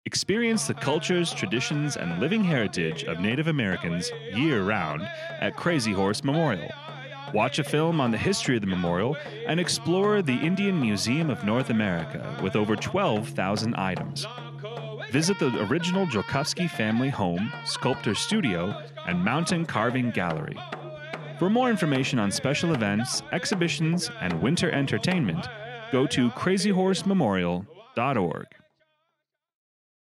Experience the cultures, traditions, and living heritage of Native Americans year round at Crazy Horse Memorial. Watch a film on the history of the memorial and explore the Indian Museum of North America with over 12,000 items. Visit the original Joukowsky family home, sculptor studio, and mountain carving gallery. For more information on special events, exhibitions, and winter entertainment, go to crazyhorsememorial.org.